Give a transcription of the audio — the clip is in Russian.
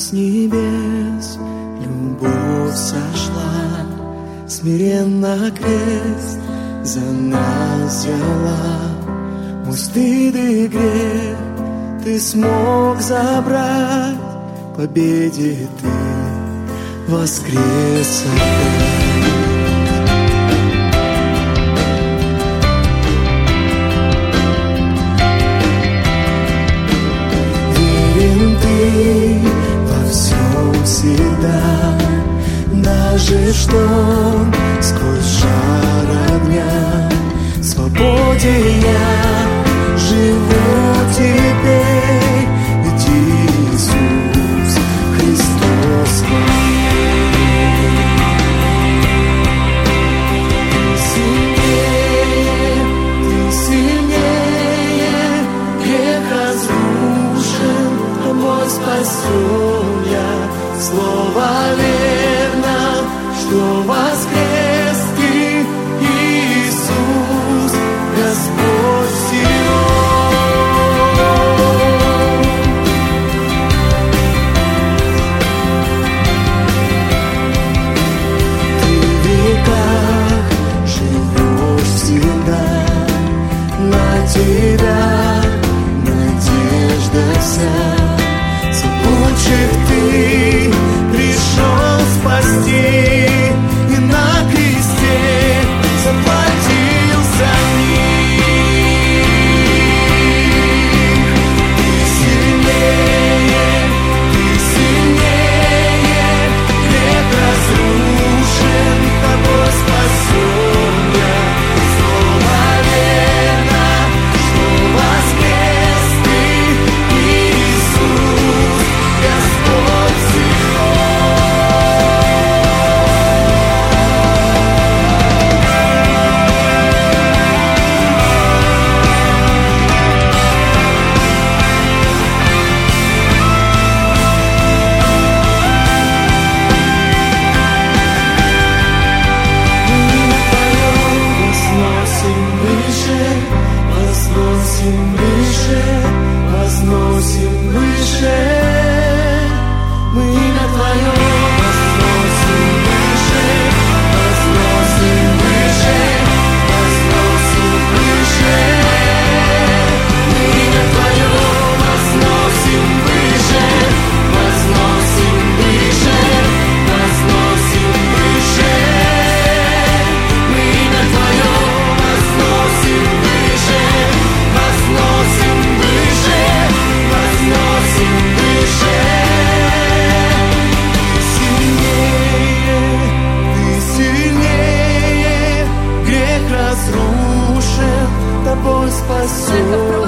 с небес любовь сошла, смиренно крест за нас взяла. Мой стыд и грех ты смог забрать, победе ты воскрес опять. Верен ты во всем всегда, даже в шторм, сквозь жар огня. В свободе я живу теперь, ведь Иисус Христос во мне. Ты сильнее, грех разрушен, тобой спасен я. Слово верно, что воскрес ты, Иисус, Господь силен. Ты в веках живешь всегда, на тебя надежда вся. Лучших ты пришел спасти, и на кресте заплатил за них. Ты сильнее, грех разрушен, тобой спасен я. Слово верно, что воскрес ты, Иисус, Господь силен. Возносим выше, возносим выше. Мы на Твоем возносим выше, возносим выше, возносим выше. Мы на Твоем возносим выше, возносим выше, возносим выше. Мы на Твоем возносим выше, возносим выше, возносим выше. Ты сильнее, грех разрушен, тобой спасен.